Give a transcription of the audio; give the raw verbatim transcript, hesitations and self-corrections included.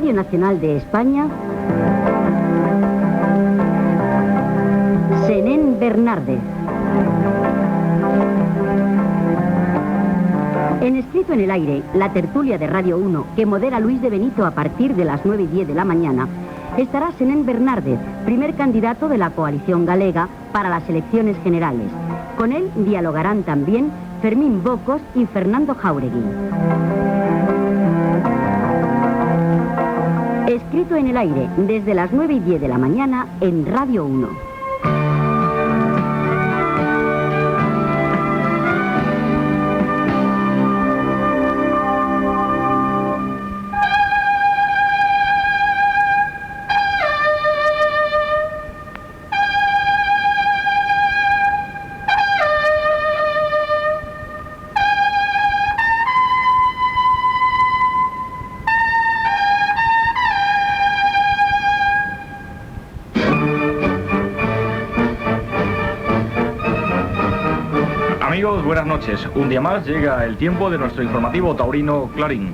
Radio Nacional de España, Senén Bernárdez. En Escrito en el Aire, la tertulia de Radio uno, que modera Luis de Benito a partir de las nueve y diez de la mañana, estará Senén Bernárdez, primer candidato de la coalición galega para las elecciones generales. Con él dialogarán también Fermín Bocos y Fernando Jáuregui. Escrito en el Aire, desde las nueve y diez de la mañana en Radio uno. Amigos, buenas noches. Un día más llega el tiempo de nuestro informativo taurino Clarín.